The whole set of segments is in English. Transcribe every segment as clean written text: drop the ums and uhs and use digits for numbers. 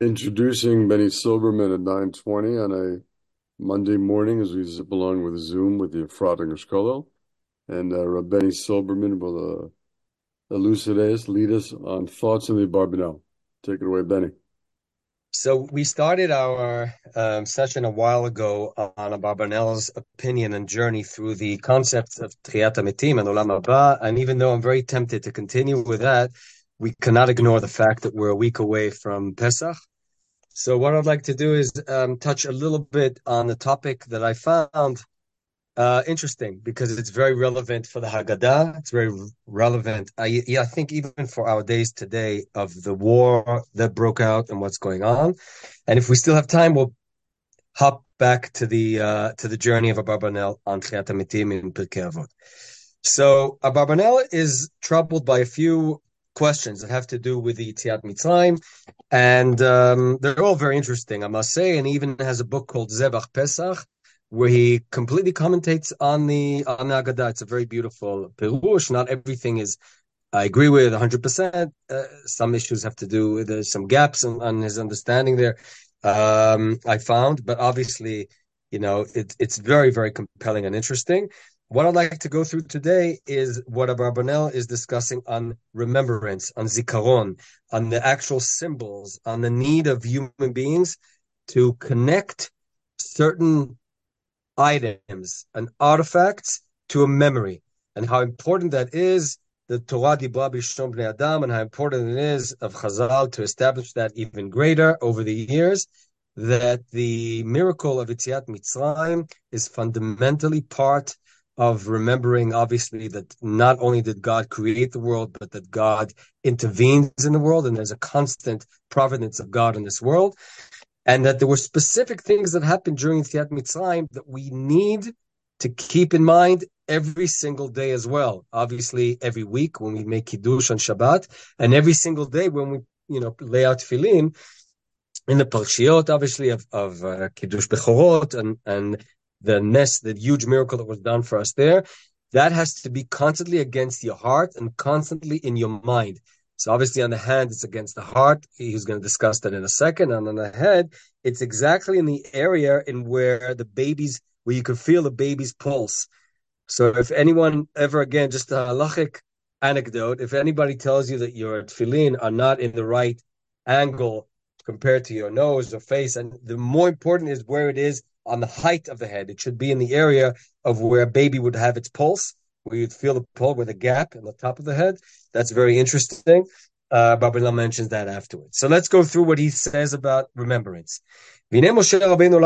Introducing Benny Silberman at 9:20 on a Monday morning as we zip along with Zoom with the Efrat Kollel. And Benny Silberman will elucidate us, lead us on thoughts on the Barbanel. Take it away, Benny. So we started our session a while ago on Abarbanel's opinion and journey through the concepts of Tchiyat HaMetim and Olam Haba. And even though I'm very tempted to continue with that, we cannot ignore the fact that we're a week away from Pesach. So what I'd like to do is touch a little bit on the topic that I found interesting because it's very relevant for the Haggadah. It's very relevant, I think, even for our days today of the war that broke out and what's going on. And if we still have time, we'll hop back to the journey of Abarbanel on Tchiyat HaMetim in Pirkei Avot. So Abarbanel is troubled by a few questions that have to do with the Yetziat Mitzrayim, and they're all very interesting, I must say. And he even has a book called Zebach Pesach, where he completely commentates on the Haggadah. It's a very beautiful perush. Not everything is I agree with 100%. Some issues have to do with there's some gaps on his understanding there. I found, but obviously, it's very, very compelling and interesting. What I'd like to go through today is what Abarbanel is discussing on remembrance, on zikaron, on the actual symbols, on the need of human beings to connect certain items and artifacts to a memory, and how important that is. The Torah Dibra B'Shon Bnei Adam, and how important it is of Chazal to establish that even greater over the years, that the miracle of Yetziat Mitzrayim is fundamentally part of remembering, obviously, that not only did God create the world, but that God intervenes in the world, and there's a constant providence of God in this world, and that there were specific things that happened during Yetziat Mitzrayim that we need to keep in mind every single day as well. Obviously, every week when we make Kiddush on Shabbat, and every single day when we, lay out Tefillin in the Parshiot, obviously, of Kiddush Bechorot, and the huge miracle that was done for us there. That has to be constantly against your heart and constantly in your mind. So obviously on the hand, it's against the heart. He's going to discuss that in a second. And on the head, it's exactly in the area where you can feel the baby's pulse. So if anyone ever, again, just a halachic anecdote, if anybody tells you that your tefillin are not in the right angle compared to your nose or face, and the more important is where it is on the height of the head. It should be in the area of where a baby would have its pulse, where you'd feel the pulse with a gap in the top of the head. That's very interesting. Barbanel mentions that afterwards. So let's go through what he says about remembrance. Moshe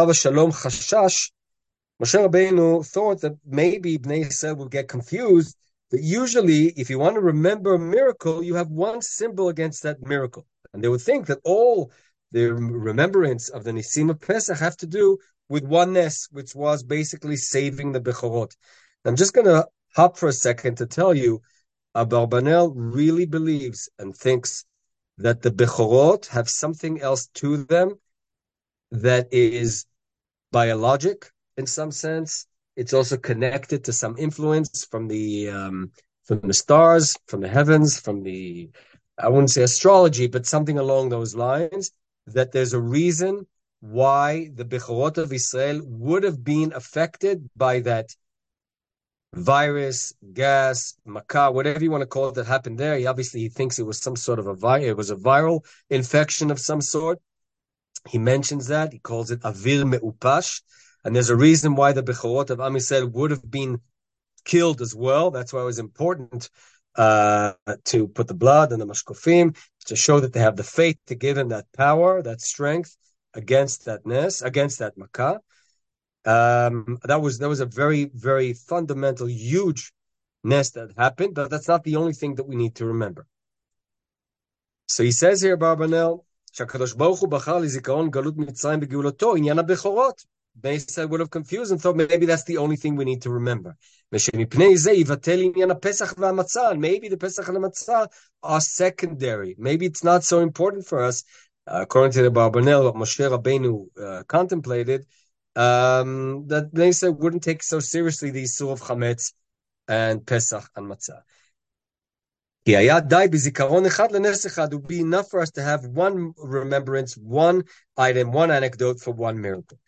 Rabbeinu thought that maybe Bnei Yisrael will get confused, that usually if you want to remember a miracle, you have one symbol against that miracle. And they would think that all the remembrance of the Nisim of Pesach have to do with oneness, which was basically saving the Bechorot. I'm just going to hop for a second to tell you, Abarbanel really believes and thinks that the Bechorot have something else to them that is biologic in some sense. It's also connected to some influence from the stars, from the heavens, from the, I wouldn't say astrology, but something along those lines, that there's a reason why the Bechorot of Israel would have been affected by that virus, gas, makkah, whatever you want to call it, that happened there. He thinks it was some sort of it was a viral infection of some sort. He mentions that. He calls it avir me'upash. And there's a reason why the Bechorot of Am Yisrael would have been killed as well. That's why it was important to put the blood and the mashkofim to show that they have the faith to give him that power, that strength against that against that makkah. That was a very, very fundamental, huge nest that happened, but that's not the only thing that we need to remember. So he says here, Barbanel, שהקדוש ברוך הוא בחר לזיכרון גלות מצרים בגאולתו, עניין הבכורות. They said would have confused and thought maybe that's the only thing we need to remember. ושמפני זה יבטל עניין הפסח והמצה. Maybe the Pesach and the Matzah are secondary. Maybe it's not so important for us, according to the Barbanel, what Moshe Rabbeinu contemplated, that they said wouldn't take so seriously the Isur of Chametz and Pesach and Matzah. It would be enough for us to have one remembrance, one item, one anecdote for one miracle.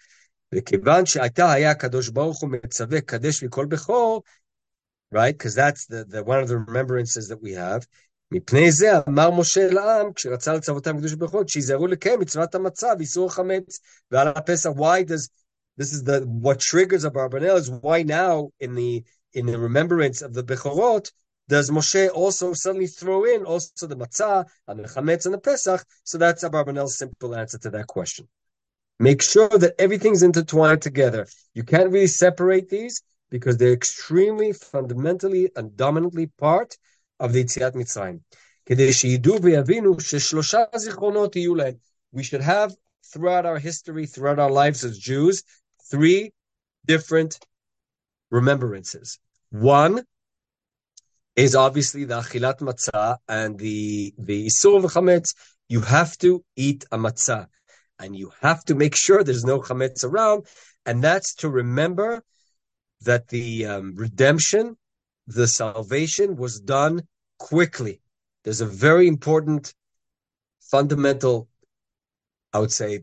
Right? Because that's the one of the remembrances that we have. מפני זה אמר משה לעם, כשרצה לצוותם קדוש ברוך הוא, שיזהרו לקיים מצוות המצה ואיסור החמץ ועל הפסח. Why does this is the what triggers Abarbanel is why now in the remembrance of the Bechorot does Moshe also suddenly throw in also the matzah and the chametz and the Pesach? So that's Abarbanel's simple answer to that question. Make sure that everything's intertwined together. You can't really separate these because they're extremely fundamentally and dominantly part of the Yetziat Mitzrayim. We should have throughout our history, throughout our lives as Jews, 3 different remembrances. One is obviously the Achilat Matzah and the Isur v'Chametz. You have to eat a matzah and you have to make sure there's no chametz around, and that's to remember that the redemption, the salvation was done quickly. There's a very important, fundamental, I would say,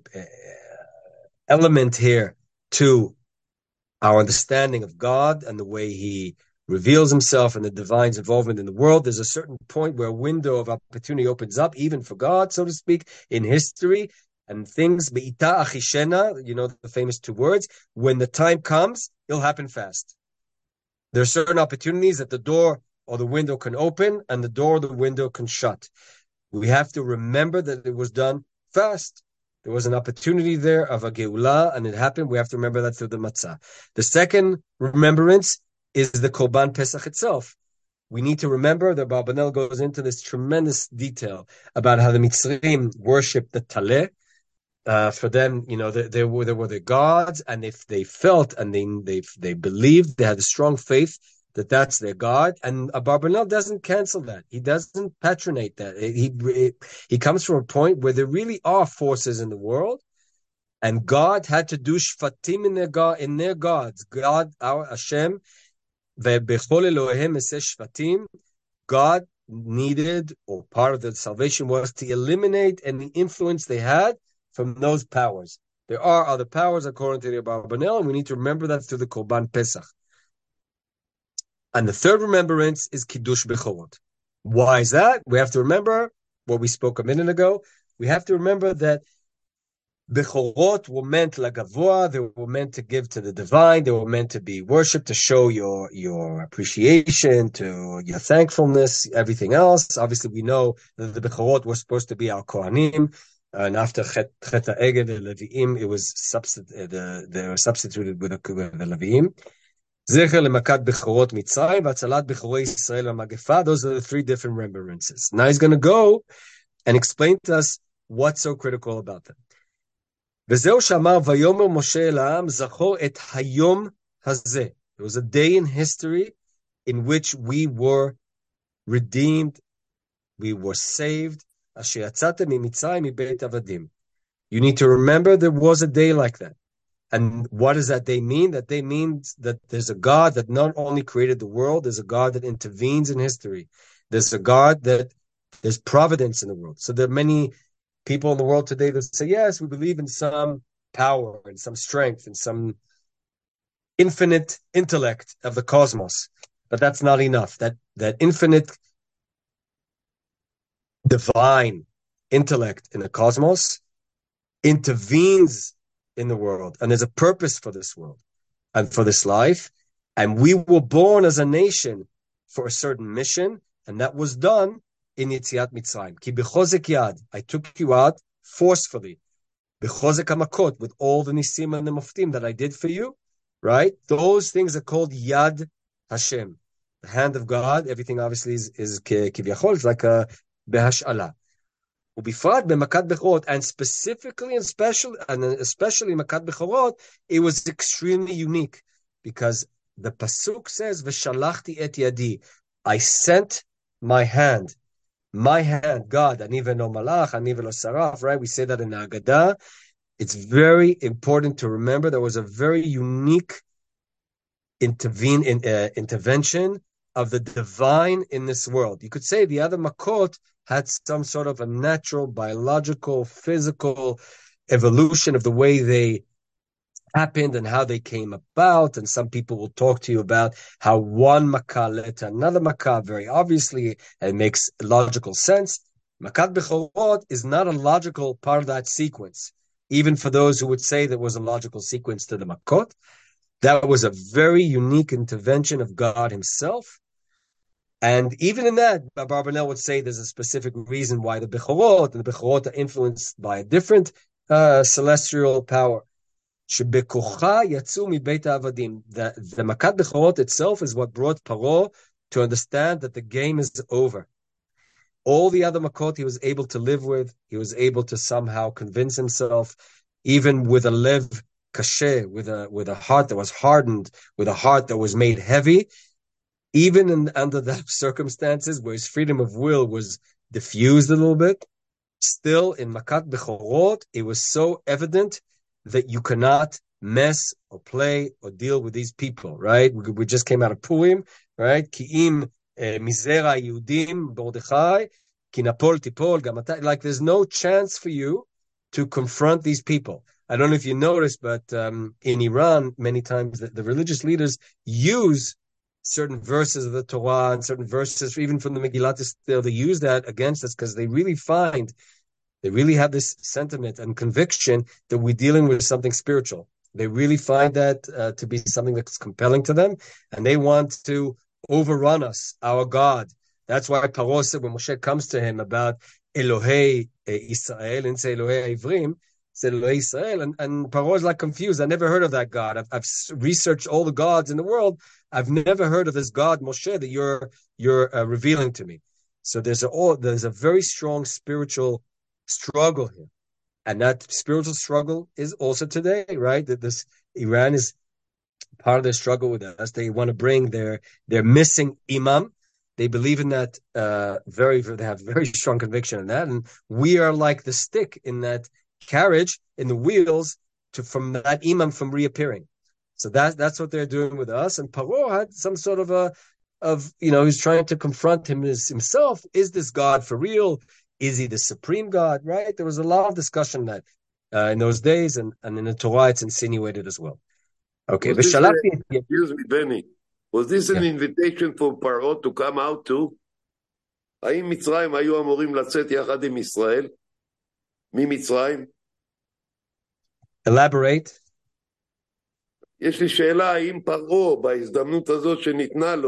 element here to our understanding of God and the way He reveals Himself and the divine's involvement in the world. There's a certain point where a window of opportunity opens up, even for God, so to speak, in history, and things, be'ita achishena, the famous 2 words, when the time comes, it'll happen fast. There are certain opportunities that the door or the window can open and the door or the window can shut. We have to remember that it was done fast. There was an opportunity there of a geula, and it happened. We have to remember that through the matzah. The second remembrance is the Korban Pesach itself. We need to remember that Barbanel goes into this tremendous detail about how the Mitzrayim worshipped the Taleh. For them, there were the gods, and if they felt and they believed, they had a strong faith that that's their God. And Abarbanel doesn't cancel that. He doesn't patronate that. He comes from a point where there really are forces in the world, and God had to do shvatim in their gods. God, our Hashem, ve'bechol Eloheim eseh shvatim. God needed, or part of the salvation was to eliminate any influence they had from those powers. There are other powers according to the Abarbanel, and we need to remember that through the Korban Pesach. And the third remembrance is Kiddush Bechorot. Why is that? We have to remember what we spoke a minute ago. We have to remember that Bechorot were meant lagavoa, they were meant to give to the divine, they were meant to be worshipped, to show your appreciation, to your thankfulness, everything else. Obviously, we know that the Bechorot were supposed to be our Kohanim, and after Chet HaEged, the Leviim, it was they were substituted with the Leviim. Zecher lemakat Bechorot Mitzrayim, v'atzalat Bechorei Yisrael v'magefa. Those are the 3 different remembrances. Now he's going to go and explain to us what's so critical about them. וזהו שאמר ויאמר משה אל העם זכור את היום הזה. There was a day in history in which we were redeemed, we were saved. אשר יצאתם ממצרים מבית עבדים. You need to remember there was a day like that. And what does that day mean? That day means that there's a God that not only created the world, there's a God that intervenes in history. There's a God that there's providence in the world. So there are many people in the world today that say, yes, we believe in some power and some strength and some infinite intellect of the cosmos. But that's not enough. That infinite divine intellect in the cosmos intervenes in the world, and there's a purpose for this world and for this life, and we were born as a nation for a certain mission, and that was done in Yetziat Mitzrayim. Ki bechozek yad, I took you out forcefully, bechozek hamakot, with all the nisim and the moftim that I did for you, right? Those things are called Yad Hashem, the hand of God. Everything obviously is kivyachol, it's like a behash'ala. Ubifrat b'makat bechorot, and specifically and especially makat bechorot, it was extremely unique because the pasuk says v'shalachti et yadi, I sent my hand, God, ani v'lo malach, ani v'lo saraf, right? We say that in the Haggadah. It's very important to remember there was a very unique intervention of the divine in this world. You could say the other Makot had some sort of a natural, biological, physical evolution of the way they happened and how they came about. And some people will talk to you about how one Makkah led to another Makkah. Very obviously, it makes logical sense. Makat Bechorot is not a logical part of that sequence, even for those who would say there was a logical sequence to the Makot. That was a very unique intervention of God himself. And even in that, Abarbanel would say there's a specific reason why the Bechorot and the Bechorot are influenced by a different celestial power. Shebekocha yatsu mibeit avadim. The Makat Bechorot itself is what brought Paro to understand that the game is over. All the other Makot he was able to live with, he was able to somehow convince himself, even with a lev kasher, with a heart that was hardened, with a heart that was made heavy, even under the circumstances where his freedom of will was diffused a little bit, still in Makat Bechorot, it was so evident that you cannot mess or play or deal with these people, right? We just came out of Purim, right? Ki'im mizera Yehudim Mordechai, ki napol tipol gamata. Like there's no chance for you to confront these people. I don't know if you noticed, but in Iran, many times the religious leaders use certain verses of the Torah and certain verses, even from the Megillat Esther, they use that against us because they really have this sentiment and conviction that we're dealing with something spiritual. They really find that to be something that's compelling to them, and they want to overrun us, our God. That's why Paro said when Moshe comes to him about Elohei Israel, and say Elohei Ivrim, said Elohei Israel, and Paro is like confused. I never heard of that God. I've researched all the gods in the world. I've never heard of this God, Moshe, that you're revealing to me. So there's a very strong spiritual struggle here, and that spiritual struggle is also today, right? That this Iran is part of their struggle with us. They want to bring their missing imam. They believe in that they have very strong conviction in that, and we are like the stick in that carriage in the wheels from that imam from reappearing. So that's what they're doing with us. And Paro had some sort of he's trying to confront himself. Is this God for real? Is he the supreme God? Right? There was a lot of discussion that in those days, and in the Torah it's insinuated as well. Okay, excuse me, Benny. Was this an invitation for Paro to come out too? האם מצרים היו אמורים לצאת יחד עם ישראל? ממצרים? Elaborate. יש לי שאלה, האם פרעה בהזדמנות הזאת שניתנה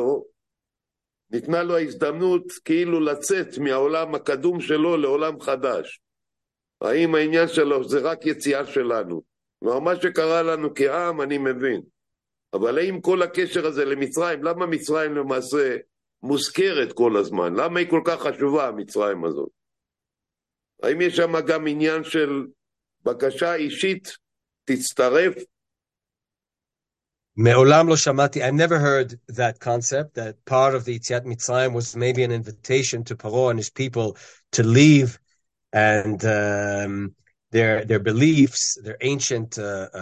לו ההזדמנות כאילו לצאת מהעולם הקדום שלו לעולם חדש. האם העניין שלו זה רק יציאה שלנו? מה שקרה לנו כעם אני מבין. אבל האם כל הקשר הזה למצרים, למה מצרים למעשה מוזכרת כל הזמן? למה היא כל כך חשובה, מצרים הזאת? האם יש שם גם עניין של בקשה אישית, תצטרף? מעולם לא שמעתי, I never heard that concept, that part of the Yetziat Mitzrayim was maybe an invitation to Paro and his people to leave and their beliefs, their ancient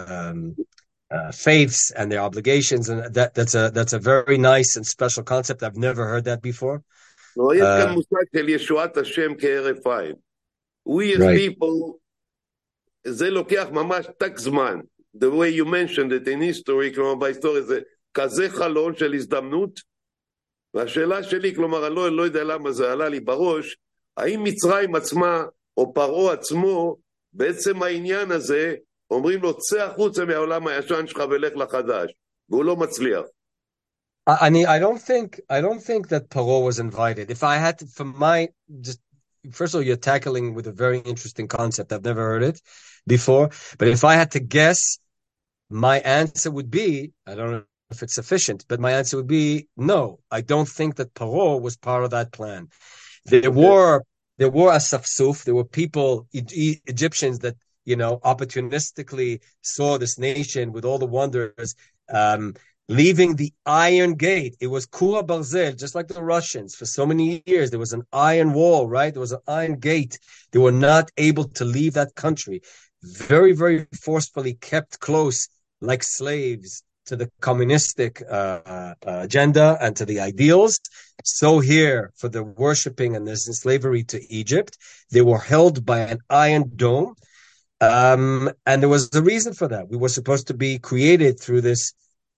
faiths and their obligations, and that's a very nice and special concept. I've never heard that before. לא, יש כאן מושג של ישועת השם כהרף עין. We as people, זה לוקח ממש תק זמן. The way you mentioned it in history, כלומר בהיסטוריה זה כזה חלון של הזדמנות, והשאלה שלי, כלומר, אני לא יודע למה זה עלה לי בראש, האם מצרים עצמה, או פרעה עצמו, בעצם העניין הזה, אומרים לו, צא החוצה מהעולם הישן שלך ולך לחדש, והוא לא מצליח. I don't think that Paro was invited. If I had to, first of all, you're tackling with a very interesting concept. I've never heard it before. But if I had to guess, my answer would be, I don't know if it's sufficient, but my answer would be no. I don't think that Paro was part of that plan. There were Asafsuf, there were people, Egyptians that, opportunistically saw this nation with all the wonders, leaving the Iron Gate. It was Kura Barzel, just like the Russians. For so many years, there was an iron wall, right? There was an iron gate. They were not able to leave that country. Very, very forcefully kept close like slaves to the communistic agenda and to the ideals. So here for the worshipping and the slavery to Egypt, they were held by an iron dome. And there was a reason for that. We were supposed to be created through this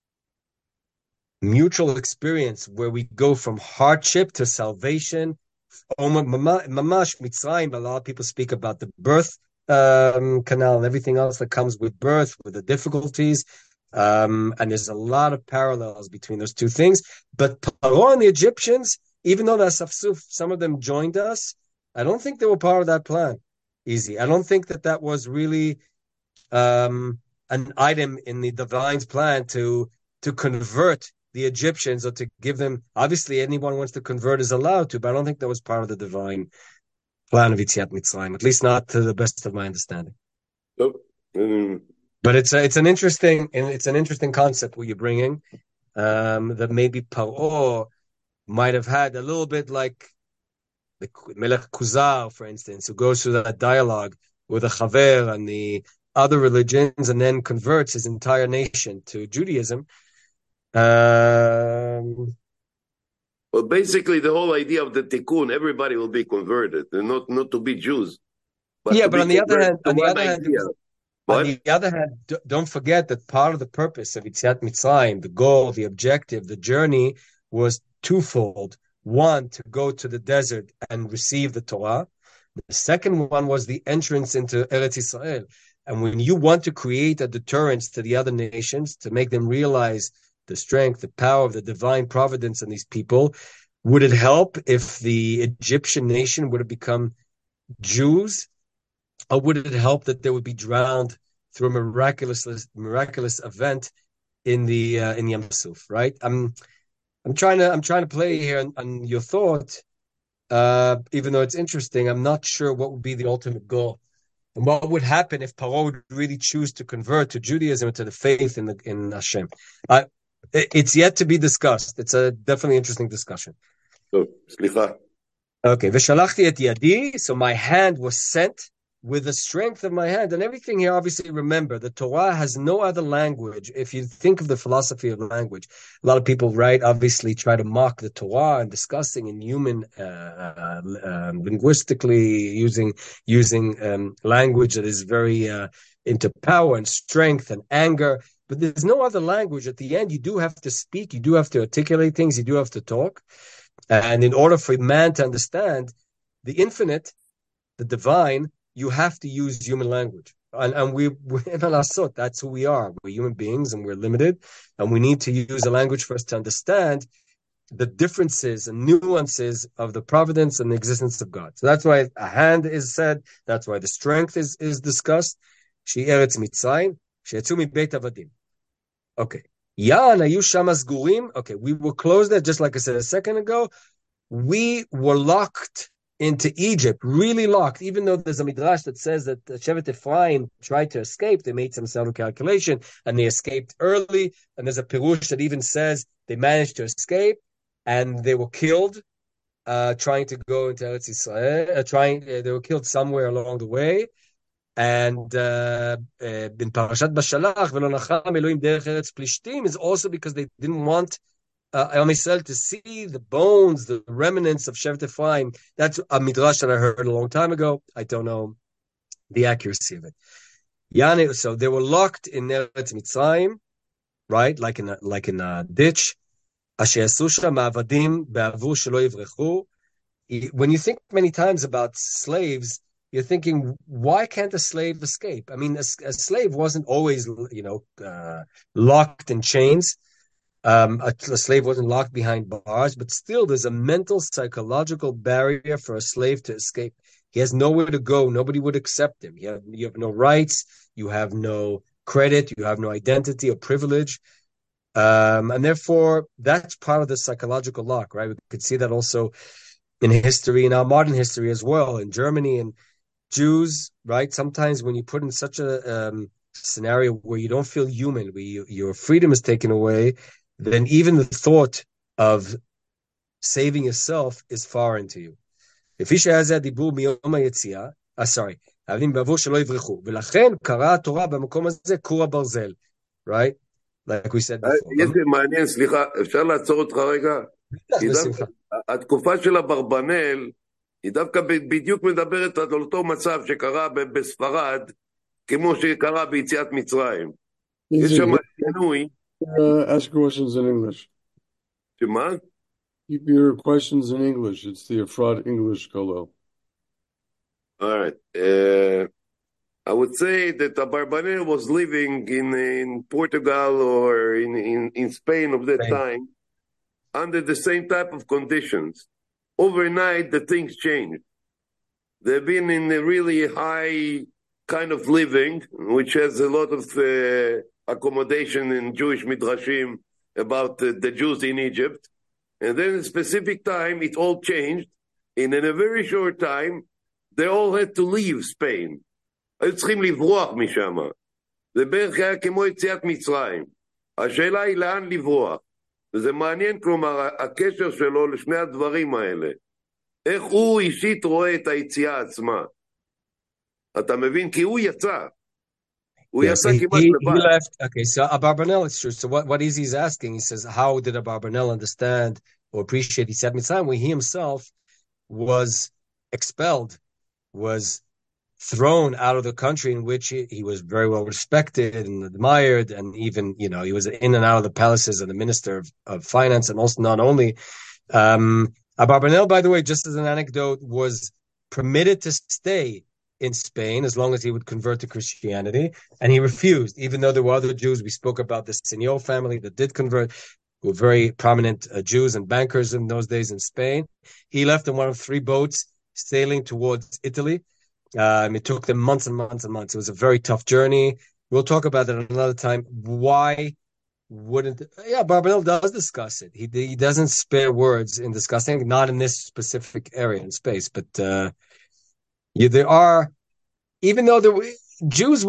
mutual experience where we go from hardship to salvation. Mamash Mitzrayim, a lot of people speak about the birth canal and everything else that comes with birth, with the difficulties. And there's a lot of parallels between those two things. But Paro and the Egyptians, even though some of them joined us, I don't think they were part of that plan. I don't think that was really an item in the divine's plan to convert the Egyptians or to give them. Obviously, anyone who wants to convert is allowed to, but I don't think that was part of the divine plan of Yetziat Mitzrayim, at least not to the best of my understanding. But it's an interesting concept what you're bringing, that maybe Paro might have had a little bit like the Melech Kuzar, for instance, who goes through that dialogue with a Chaver and the other religions and then converts his entire nation to Judaism. Well, basically, the whole idea of the tikkun, everybody will be converted, and not to be Jews. But on the other hand, don't forget that part of the purpose of Yetziat Mitzrayim, the goal, the objective, the journey, was twofold. One, to go to the desert and receive the Torah. The second one was the entrance into Eretz Israel. And when you want to create a deterrence to the other nations, to make them realize the strength, the power of the divine providence in these people, would it help if the Egyptian nation would have become Jews? Or would it help that they would be drowned through a miraculous event in the Yam Suf, right? I'm trying to play here on your thought, even though it's interesting. I'm not sure what would be the ultimate goal, and what would happen if Paro would really choose to convert to Judaism and to the faith in Hashem. It's yet to be discussed. It's a definitely interesting discussion. Okay, v'shalachti et yadi. So my hand was sent with the strength of my hand. And everything here, obviously, remember, the Torah has no other language. If you think of the philosophy of language, a lot of people, right, obviously try to mock the Torah and discussing in human, linguistically, using language that is very into power and strength and anger. But there's no other language. At the end, you do have to speak, you do have to articulate things, you do have to talk. And in order for man to understand the infinite, the divine, you have to use human language. And we're that's who we are. We're human beings and we're limited. And we need to use a language for us to understand the differences and nuances of the providence and the existence of God. So that's why a hand is said. That's why the strength is discussed. She eretz Mitzrayim, she'etzu mibeit avadim. Okay. Yan ayu shama sgurim. Okay, we were closed there, just like I said a second ago. We were locked into Egypt, really locked, even though there's a midrash that says that Shevet Ephraim tried to escape. They made some sort of calculation and they escaped early. And there's a pirush that even says they managed to escape and they were killed trying to go into Eretz Yisrael. They were killed somewhere along the way. And in Parashat Bashalach, V'lo nacham Elohim derech Eretz Plishtim, is also because they didn't want Am Yisrael to see the bones, the remnants of Shevet Ephraim. That's a midrash that I heard a long time ago. I don't know the accuracy of it. So they were locked in Eretz Mitzrayim, right? Like in a ditch. Asher yasu ma'avadim be'avu shelo yivrechu. When you think many times about slaves, you're thinking, why can't a slave escape? I mean, a slave wasn't always, locked in chains. A slave wasn't locked behind bars, but still there's a mental, psychological barrier for a slave to escape. He has nowhere to go. Nobody would accept him. You have no rights. You have no credit. You have no identity or privilege. And therefore, that's part of the psychological lock, right? We could see that also in history, in our modern history as well, in Germany and Jews, right? Sometimes when you put in such a scenario where you don't feel human, where your freedom is taken away, then even the thought of saving yourself is foreign to you. Right? like we said before. יש לי מעניין, סליחה, אפשר לעצור אותך רגע? כי דווקא התקופה של אברבנאל, היא דווקא בדיוק מדברת על אותו מצב שקרה בספרד, כמו שקרה ביציאת מצרים. יש שם שינוי. Ask questions in English. שמה? Keep your questions in English. It's the Efrat English Kollel. All right. I would say that Abarbanel was living in Portugal or in Spain of that time under the same type of conditions. Overnight, the things changed. They've been in a really high kind of living, which has a lot of accommodation in Jewish midrashim about the Jews in Egypt. And then at a specific time, it all changed. And in a very short time, they all had to leave Spain. היו צריכים לברוח משם. זה בערך היה כמו יציאת מצרים. השאלה היא לאן לברוח. וזה מעניין, כלומר, הקשר שלו לשני הדברים האלה. איך הוא אישית רואה את היציאה עצמה. אתה מבין? כי הוא יצא. הוא יצא כמעט לבד. Okay, so Abarbanel, it's true. So what is he's asking? He says, how did Abarbanel understand or appreciate Yetziat Mitzrayim when he himself was expelled, was thrown out of the country in which he was very well respected and admired, and even, he was in and out of the palaces and the minister of finance, and also not only. Abarbanel, by the way, just as an anecdote, was permitted to stay in Spain as long as he would convert to Christianity, and he refused, even though there were other Jews. We spoke about the Señor family that did convert, who were very prominent Jews and bankers in those days in Spain. He left in one of 3 boats sailing towards Italy. It took them months and months and months. It was a very tough journey. We'll talk about that another time. Why wouldn't... Yeah, Abarbanel does discuss it. He doesn't spare words in discussing, not in this specific area in space, but there are... Even though Jews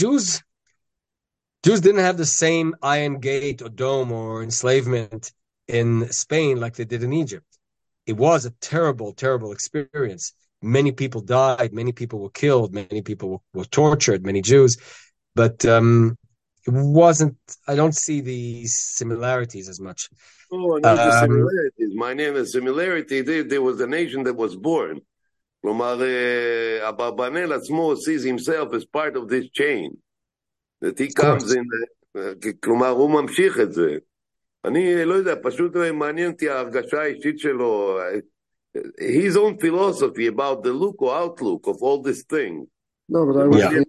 didn't have the same iron gate or dome or enslavement in Spain like they did in Egypt. It was a terrible, terrible experience. Many people died, many people were killed, many people were tortured, many Jews. But it wasn't, I don't see the similarities as much. Oh, not the similarities. My name is similarity. There was a nation that was born. כלומר, אברבנאל עצמו sees himself as part of this chain. That he comes in, כלומר, הוא ממשיך את זה. אני לא יודע, פשוט מעניין אותי ההרגשה האישית שלו, his own philosophy about the look or outlook of all this thing. No, but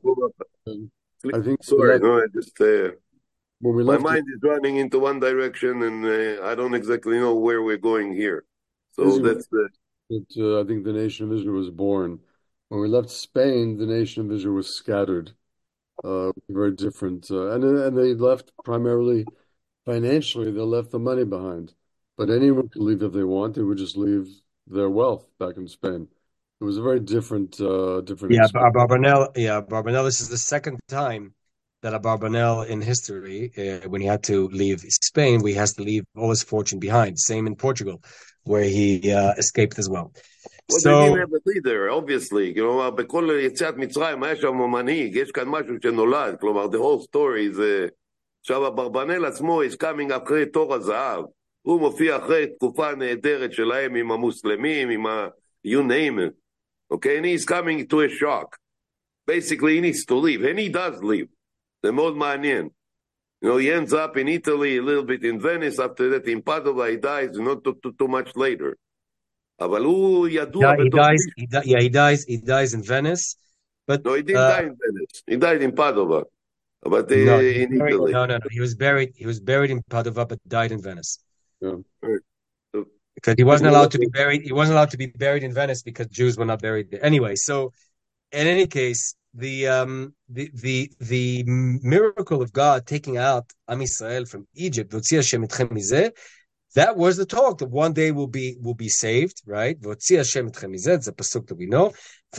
I think sorry, no, I just my mind is running into one direction, and I don't exactly know where we're going here. So that's I think the nation of Israel was born. When we left Spain, the nation of Israel was scattered. Very different, and they left primarily financially. They left the money behind, but anyone could leave if they want. They would just leave their wealth back in Spain. It was a very different. Yeah, Abarbanel. This is the second time that Abarbanel in history, when he had to leave Spain, he has to leave all his fortune behind. Same in Portugal, where he escaped as well. Well, they didn't have a leader, obviously. בכל יציאת מצרים היה שם מנהיג, יש כאן משהו שנולד. כלומר, the whole story זה... עכשיו, אברבנאל עצמו is coming אחרי תור הזהב. הוא מופיע אחרי תקופה נהדרת שלהם עם המוסלמים, עם you name it. Okay, and he's coming to a shock. Basically, he needs to leave, and he does leave. זה מאוד מעניין. He ends up in Italy, a little bit in Venice, after that in Padova, he dies, not too much later. אבל הוא ידוע he dies in Venice. But, no, he didn't die in Venice. He died in Padova. But in Italy. No. He was buried in Padova, but died in Venice. Yeah. Because he wasn't allowed to be buried. He wasn't allowed to be buried in Venice because Jews were not buried there. Anyway, so in any case, the miracle of God taking out Am Yisrael from Egypt, that was the talk that one day will be saved, right? It's a pasuk that we know.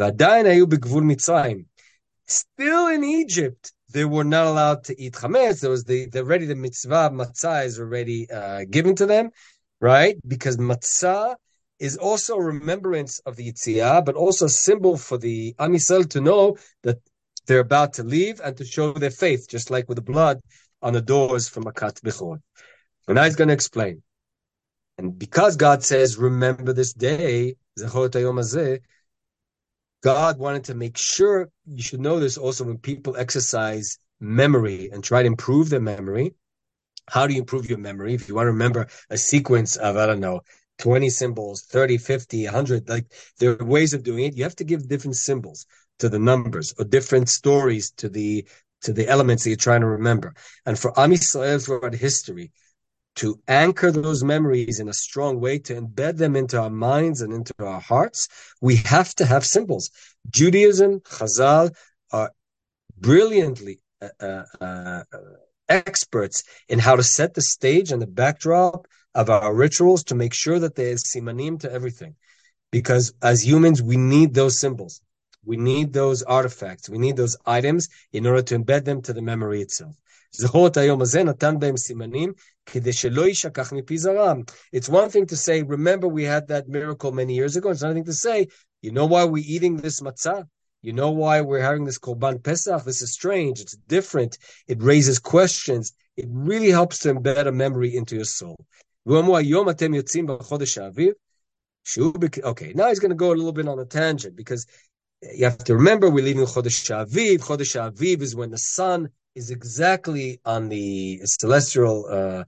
Still in Egypt, they were not allowed to eat chametz. There was the mitzvah matzah is already given to them, right? Because matzah is also a remembrance of the Yetziah, but also a symbol for the Am Yisrael to know that they're about to leave and to show their faith, just like with the blood on the doors for Makat Bechor. And now he's going to explain. And because God says, remember this day, Zechor Hayom Hazeh, God wanted to make sure, you should know this also when people exercise memory and try to improve their memory. How do you improve your memory? If you want to remember a sequence of, 20 symbols, 30, 50, 100, like there are ways of doing it. You have to give different symbols to the numbers or different stories to the elements that you're trying to remember. And for Am Yisrael throughout history, to anchor those memories in a strong way, to embed them into our minds and into our hearts, we have to have symbols. Judaism, Chazal are brilliantly experts in how to set the stage and the backdrop of our rituals to make sure that there's simanim to everything. Because as humans, we need those symbols. We need those artifacts. We need those items in order to embed them to the memory itself. It's one thing to say, remember we had that miracle many years ago. It's another thing to say, you know why we're eating this matzah? You know why we're having this Korban Pesach? This is strange. It's different. It raises questions. It really helps to embed a memory into your soul. Okay, now he's going to go a little bit on a tangent because you have to remember we're leaving Chodesh Aviv. Chodesh Aviv is when the sun is exactly on the celestial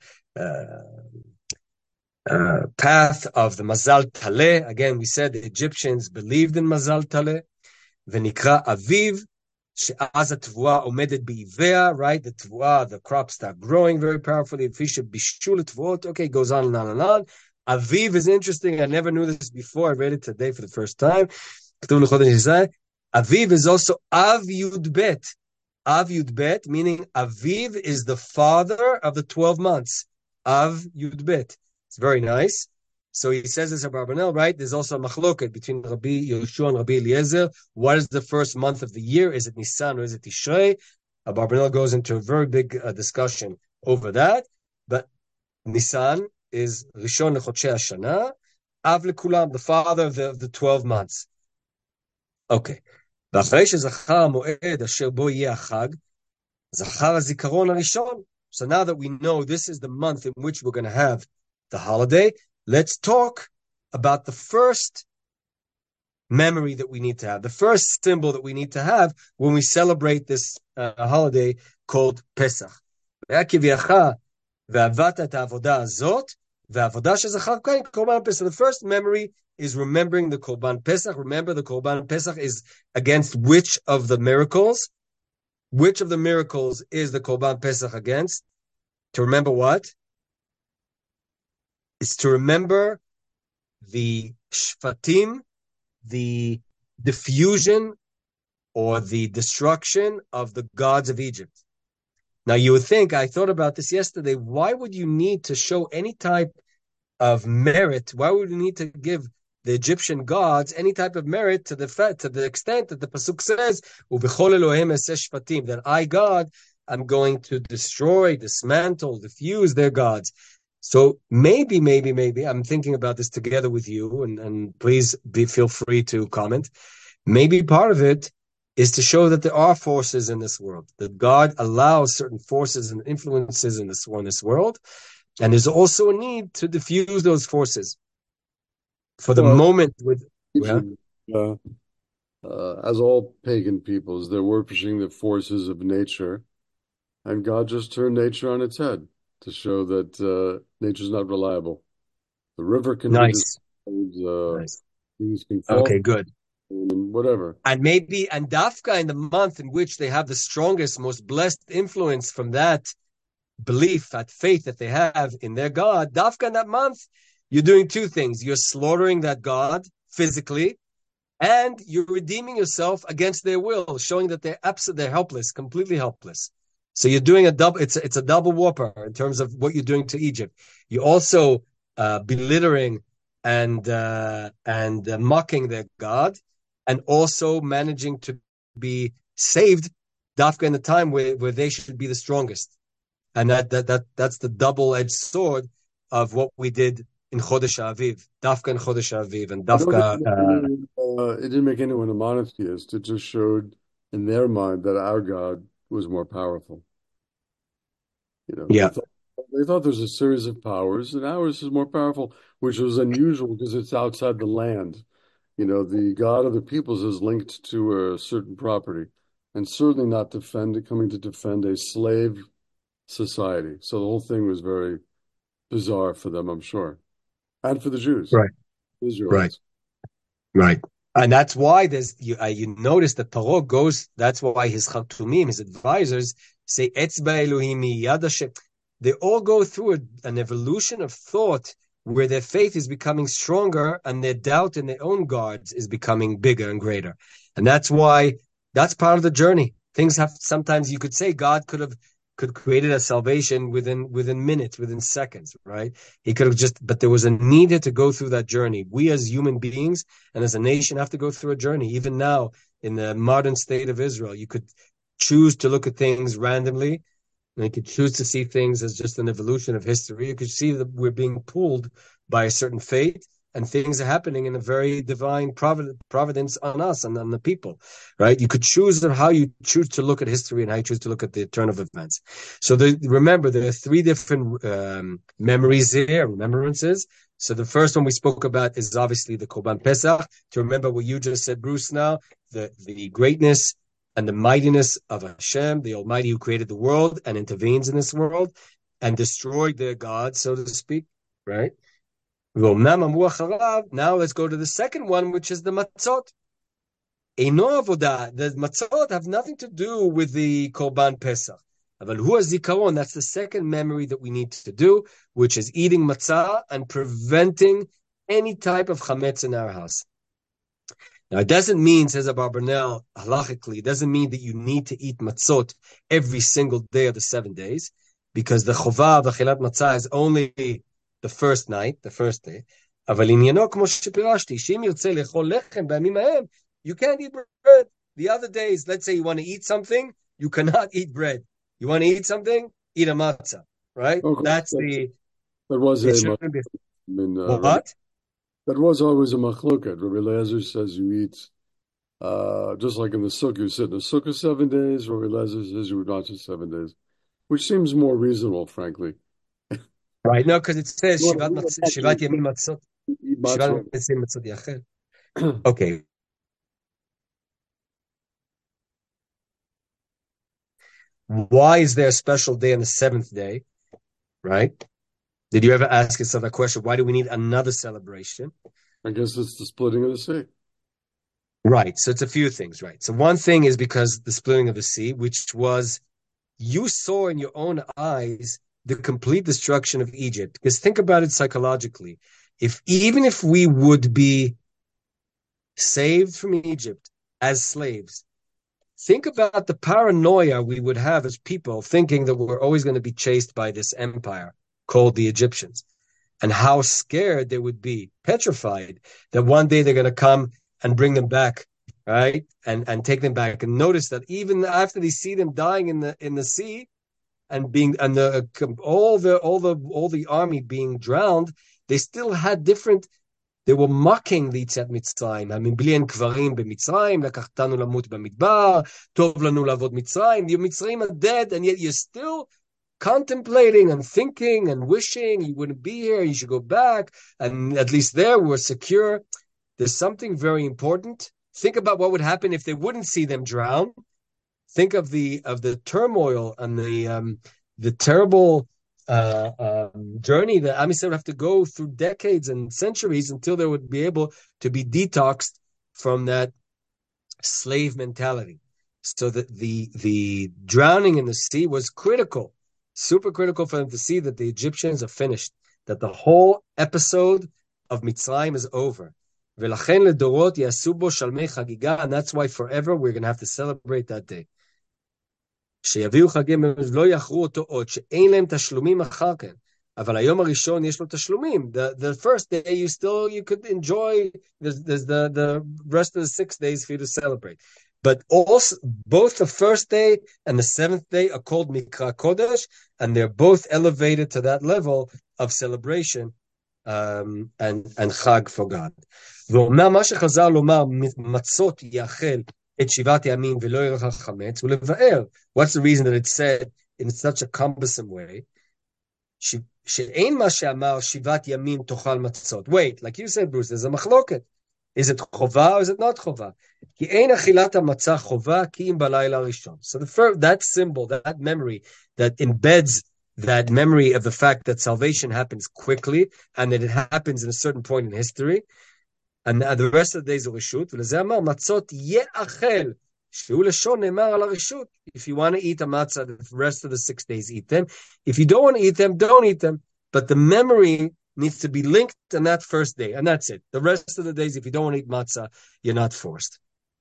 path of the Mazal Taleh. Again, we said the Egyptians believed in Mazal Taleh. ונקרא אביב, שאז התבואה עומדת בעיביה, right? The תבואה, the crops start growing very powerfully, לפי שבישול לתבואות, okay, goes on and on and on. Aviv is interesting, I never knew this before, I read it today for the first time. כתוב לחודש ישראל, Aviv is also Av Yud Bet. Av Yud Bet, meaning Aviv is the father of the 12 months. Av Yud Bet. It's very nice. So he says this about Abarbanel, right? There's also a machloket between Rabbi Yehoshua and Rabbi Eliezer. What is the first month of the year? Is it Nisan or is it Tishrei? Abarbanel goes into a very big discussion over that. But Nisan is Rishon lechodshei Hashana, Av lekulam, the father of the 12 months. Okay. ואחרי שזכר המועד אשר בו יהיה החג, זכר הזיכרון הראשון. So now that we know this is the month in which we're going to have the holiday, let's talk about the first memory that we need to have, the first symbol that we need to have when we celebrate this holiday called Pesach. The first memory is remembering the Korban Pesach. Remember, the Korban Pesach is against which of the miracles? Which of the miracles is the Korban Pesach against? To remember what? Is to remember the Shvatim, the diffusion or the destruction of the gods of Egypt. Now you would think, I thought about this yesterday, why would you need to show any type of merit? Why would you need to give the Egyptian gods any type of merit to the extent that the Pasuk says, Ubechol Elohim eseh shvatim, that I, God, I'm going to destroy, dismantle, diffuse their gods. So maybe, I'm thinking about this together with you, and please feel free to comment. Maybe part of it is to show that there are forces in this world, that God allows certain forces and influences in this world, and there's also a need to diffuse those forces. For the moment, as all pagan peoples, they're worshiping the forces of nature, and God just turned nature on its head to show that nature's not reliable. The river can be nice. Things can fall. Okay, good. Whatever. And maybe, and Dafka in the month in which they have the strongest, most blessed influence from that belief, that faith that they have in their God, Dafka in that month, you're doing two things. You're slaughtering that God physically, and you're redeeming yourself against their will, showing that they're helpless, completely helpless. So you're doing a double. It's a double whopper in terms of what you're doing to Egypt. You're also belittling and mocking their God, and also managing to be saved, Dafka in the time where they should be the strongest. And that's the double-edged sword of what we did in Chodesh Aviv, Dafka in Chodesh Aviv, and Dafka. It didn't make anyone a monotheist. It just showed in their mind that our God was more powerful. Yeah. They thought there's a series of powers, and ours is more powerful, which was unusual because it's outside the land. The God of the peoples is linked to a certain property, and certainly not coming to defend a slave society. So the whole thing was very bizarre for them, I'm sure, and for the Jews, Right. Israelites. Right. And that's why you notice that Paro goes, that's why his Khatumim, his advisors, say, Etzba Elohim Yad Hashem. They all go through an evolution of thought where their faith is becoming stronger and their doubt in their own gods is becoming bigger and greater. And that's why that's part of the journey. Things have, sometimes you could say God could created a salvation within minutes, within seconds, right? He could have but there was a need to go through that journey. We as human beings and as a nation have to go through a journey. Even now, in the modern state of Israel, you could choose to look at things randomly, and you could choose to see things as just an evolution of history. You could see that we're being pulled by a certain fate, and things are happening in a very divine providence on us and on the people, right? You could choose how you choose to look at history and how you choose to look at the turn of events. So remember, there are three different memories here, remembrances. So the first one we spoke about is obviously the Korban Pesach, to remember what you just said, Bruce, now, the greatness and the mightiness of Hashem, the Almighty who created the world and intervenes in this world and destroyed their gods, so to speak, right? Now let's go to the second one, which is the matzot. The matzot have nothing to do with the Korban Pesach. That's the second memory that we need to do, which is eating matzah and preventing any type of chametz in our house. Now, it doesn't mean, says Abarbanel, halachically, it doesn't mean that you need to eat matzot every single day of the 7 days, because the chovah of achilat matzah is only the first night, the first day. You can't eat bread. The other days, let's say you want to eat something, you cannot eat bread. You want to eat something, eat a matzah, right? Okay. That was always a machloket. Rabbi Eliezer says you eat, just like in the sukkah, you sit in the sukkah 7 days. Rabbi Eliezer says you would not sit 7 days, which seems more reasonable, frankly. Right, no, because it says Shivat Yamim Matzot. Okay. Why is there a special day on the 7th day? Right? Did you ever ask yourself that question? Why do we need another celebration? I guess it's the splitting of the sea. Right. So it's a few things, right? So one thing is because the splitting of the sea, which was, you saw in your own eyes the complete destruction of Egypt. Because think about it psychologically. Even if we would be saved from Egypt as slaves, think about the paranoia we would have as people, thinking that we're always going to be chased by this empire called the Egyptians, and how scared they would be, petrified, that one day they're going to come and bring them back, right? And take them back. And notice that even after they see them dying in the sea, and all the army being drowned, they still had different. They were mocking the Yetziat Mitzrayim. Bli kvarim b'Mitzrayim, lakachtanu lamut b'midbar, tov lanu lavod Mitzrayim. The Mitzrayim are dead, and yet you're still contemplating and thinking and wishing you wouldn't be here. You should go back, and at least there we're secure. There's something very important. Think about what would happen if they wouldn't see them drown. Think of the turmoil and the terrible journey that Am Yisrael would have to go through decades and centuries until they would be able to be detoxed from that slave mentality. So that the drowning in the sea was critical, super critical for them to see that the Egyptians are finished, that the whole episode of Mitzrayim is over. And that's why forever we're going to have to celebrate that day. שיביאו חגים, לא יחרו אותו עוד, שאין להם תשלומים אחר כן. אבל היום הראשון יש לו תשלומים. The first day you could enjoy, there's the rest of the 6 days for you to celebrate. But also, both the first day and the 7th day are called Mikra Kodesh, and they're both elevated to that level of celebration and Chag for God. ואומנם מה שחזר לומר, מצות יאכל, what's the reason that it said in such a cumbersome way. שאין מה שאמר שיבת ימים תאכל מצות. Wait, like you said, Bruce, there's a מחלוקת. Is it חובה or is it not חובה? כי אין אכילת המצה חובה כי אם בלילה הראשון. So that symbol, that memory that embeds that memory of the fact that salvation happens quickly and that it happens in a certain point in history, and the rest of the days are reshut. ולזה אמר מצות יאכל. שהוא לשון נאמר על הרשות. If you want to eat a matzah, the rest of the 6 days, eat them. If you don't want to eat them, don't eat them. But the memory needs to be linked on that first day, and that's it. The rest of the days, if you don't want to eat matzah, you're not forced.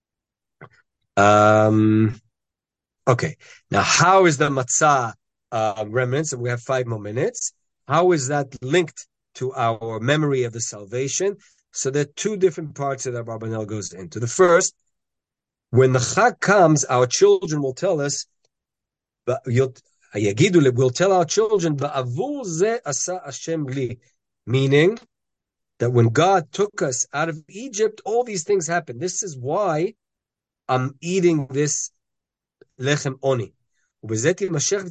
Okay. Now, how is the matzah remnants? And we have 5 more minutes. How is that linked to our memory of the salvation? So there are 2 different parts that Abarbanel goes into. The first, when the Chag comes, our children will tell us, we'll tell our children, Ba'avur ze asa Hashem li, meaning that when God took us out of Egypt, all these things happened. This is why I'm eating this lechem oni. Because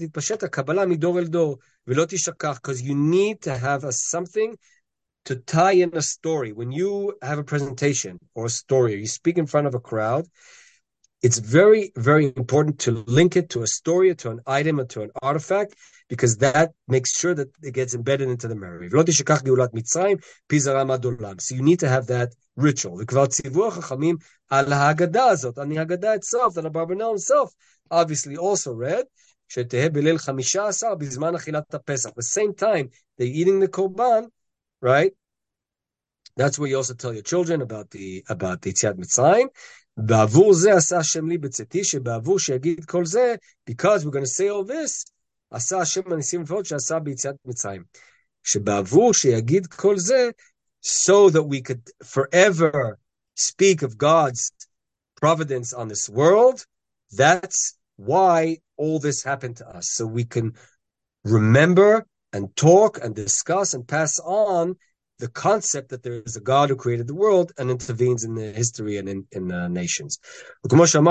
you need to have something to tie in a story. When you have a presentation or a story, or you speak in front of a crowd, it's very, very important to link it to a story, or to an item, or to an artifact, because that makes sure that it gets embedded into the memory. So you need to have that ritual. On the Haggadah itself, that Abarbanel himself obviously also read, the same time they're eating the korban, right? That's where you also tell your children about the Yetziat Mitzrayim. בעבור זה עשה השם לי בצאתי, שבעבור שיגיד כל זה, because we're going to say all this, עשה השם הניסים ונפלאות שעשה ביציאת מצרים. שבעבור שיגיד כל זה, so that we could forever speak of God's providence on this world, that's why all this happened to us. So we can remember and talk and discuss and pass on the concept that there is a God who created the world and intervenes in the history and in the nations. Right? The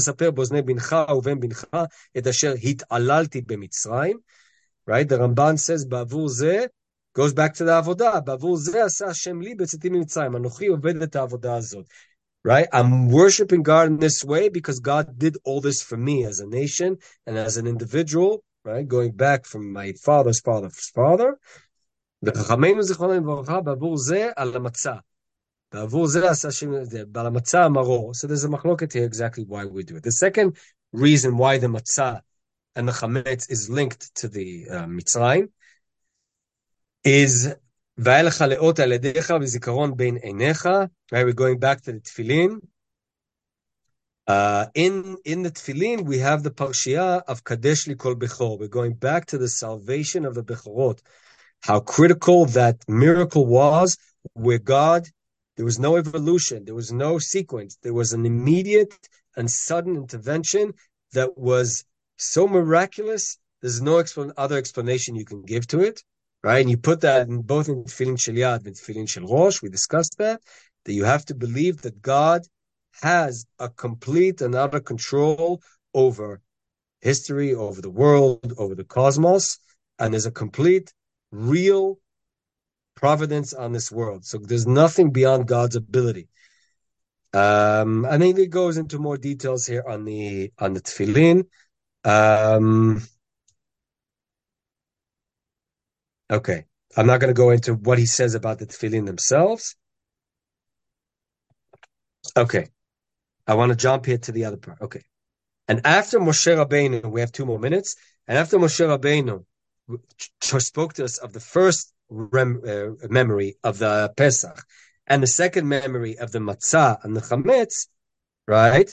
Ramban says, בעבור זה, goes back to the Avodah. בעבור זה עשה השם לי בצאתי ממצרים. אנוכי עובד את העבודה הזאת. Right? I'm worshiping God in this way because God did all this for me as a nation and as an individual, right? Going back from my father's father's father. וחכמינו זיכרונם לברכה, בעבור זה על המצה. בעבור זה עשה השם, על המצה המרור. So there's a מחלוקת here exactly why we do it. The second reason why the matzah and the chametz is linked to the Mitzrayim is והיה לך לאות על ידיך וזיכרון בין עיניך. Right, we're going back to the tefillin. In the tefillin, we have the parshia of Kadesh li kol bechor. We're going back to the salvation of the bechorot. How critical that miracle was, where God, there was no evolution, there was no sequence, there was an immediate and sudden intervention that was so miraculous, there's no other explanation you can give to it, right? And you put that in both in Tefillin Shel Yad and Tefillin Shel Rosh, we discussed that you have to believe that God has a complete and utter control over history, over the world, over the cosmos, and there's a complete real providence on this world. So there's nothing beyond God's ability. I think it goes into more details here on the tefillin. Okay. I'm not going to go into what he says about the tefillin themselves. Okay. I want to jump here to the other part. Okay. And after Moshe Rabbeinu, we have 2 more minutes, and after Moshe Rabbeinu spoke to us of the first memory of the Pesach and the second memory of the Matzah and the Chametz, right?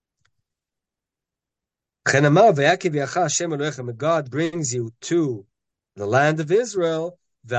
God brings you to the land of Israel. You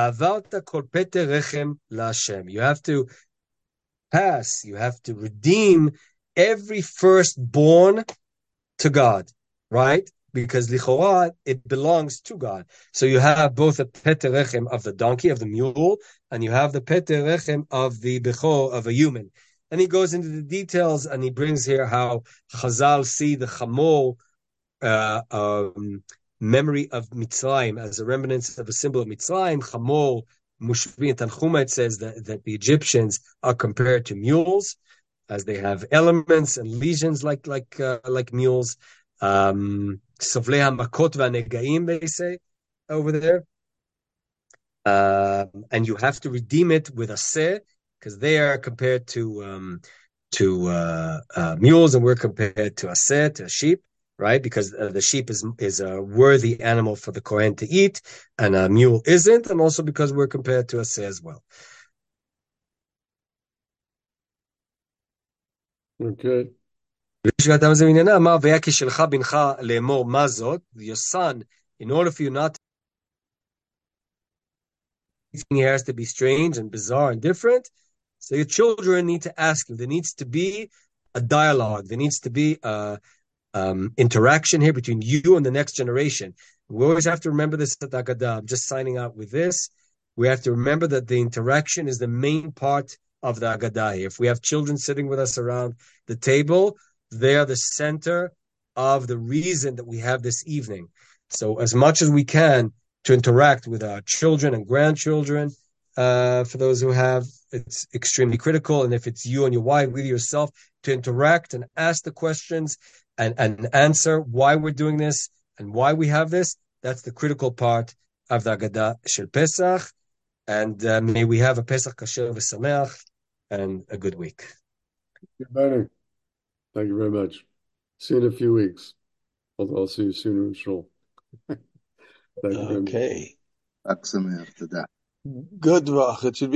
have to pass, you have to redeem every firstborn to God, right? Because lichora, it belongs to God. So you have both a peter rechem of the donkey, of the mule, and you have the peter rechem of the bechor, of a human. And he goes into the details, and he brings here how Chazal see the chamor memory of Mitzrayim, as a remnants of a symbol of Mitzrayim. Chamor, Mushvi, and Tanchuma, it says that the Egyptians are compared to mules, as they have elements and lesions like mules. Sovlei HaMakot VaNegaim, they say over there. And you have to redeem it with a seh, because they are compared to mules, and we're compared to a seh, to a sheep, right? Because the sheep is a worthy animal for the Kohen to eat, and a mule isn't, and also because we're compared to a seh as well. Okay. Your son, in order for you not to, he has to be strange and bizarre and different. So your children need to ask you. There needs to be a dialogue. There needs to be interaction here between you and the next generation. We always have to remember this at Haggadah. I'm just signing out with this. We have to remember that the interaction is the main part of the Haggadah. If we have children sitting with us around the table, they are the center of the reason that we have this evening. So as much as we can to interact with our children and grandchildren, for those who have, it's extremely critical. And if it's you and your wife, with yourself, to interact and ask the questions and answer why we're doing this and why we have this, that's the critical part of the Haggadah Shel Pesach. And may we have a Pesach Kasher v'Sameach and a good week. Thank you very much. See you in a few weeks. Although I'll see you sooner in Shul. Thank you very much. Okay. Chag Sameach, Todah. Good, Rach. It should be